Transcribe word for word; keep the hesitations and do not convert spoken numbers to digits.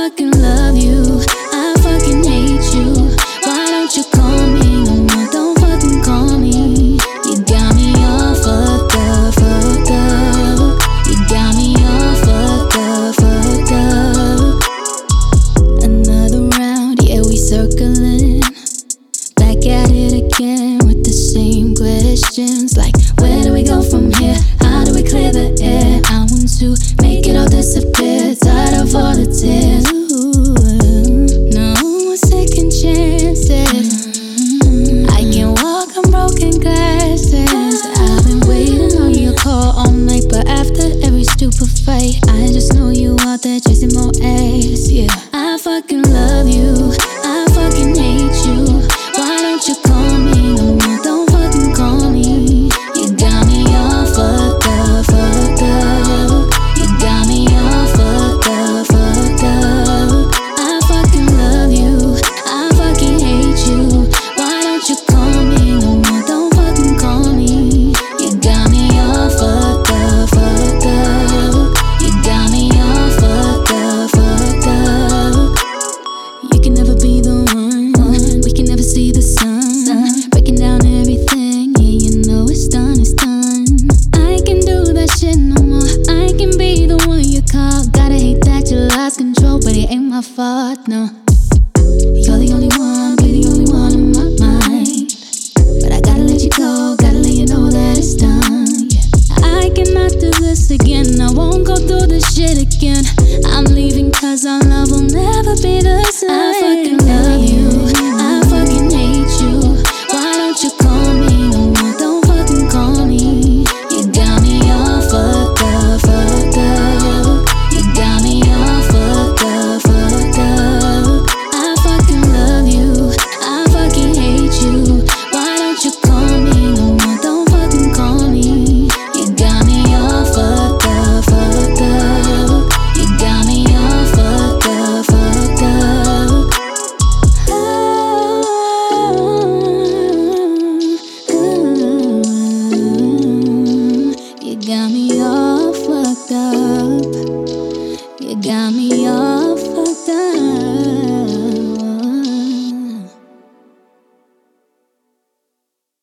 fucking love you, I fucking hate you. Why don't you call me no more? Don't fucking call me. You got me all fucked up, fucked up. You got me all fucked up, fucked up. Another round, yeah, we circling. Back at it again with the same questions. Like, where do we go from here? How do we clear the air? I want to make it all disappear. Tired of all the tears. Ooh, no more second chances. I can walk on broken glasses. I've been waiting on your call all night, but after every stupid fight, I just know you out there chasing more ass. Yeah, I fucking love you, I fucking hate you. Why don't you call me no more? Don't fucking call me. You got me all fucked up, fucked up. You got me all fucked up, fucked up. I fucking love you, I fucking hate you. Why don't you call me no more? Don't fucking call me. You got me all fucked up, fucked up. You got me all fucked up, fucked up. You can never be the one, we can never see the sun. Breaking down everything, yeah, you know it's done, it's done. I can do that shit no more. I can be the one you call. Gotta hate that you lost control, but it ain't my fault, no. You're the only one, be the only one in my mind. But I gotta let you go, gotta let you know that it's done, yeah. I cannot do this again, I won't go through this shit again. I'm leaving cause our love will never be the same.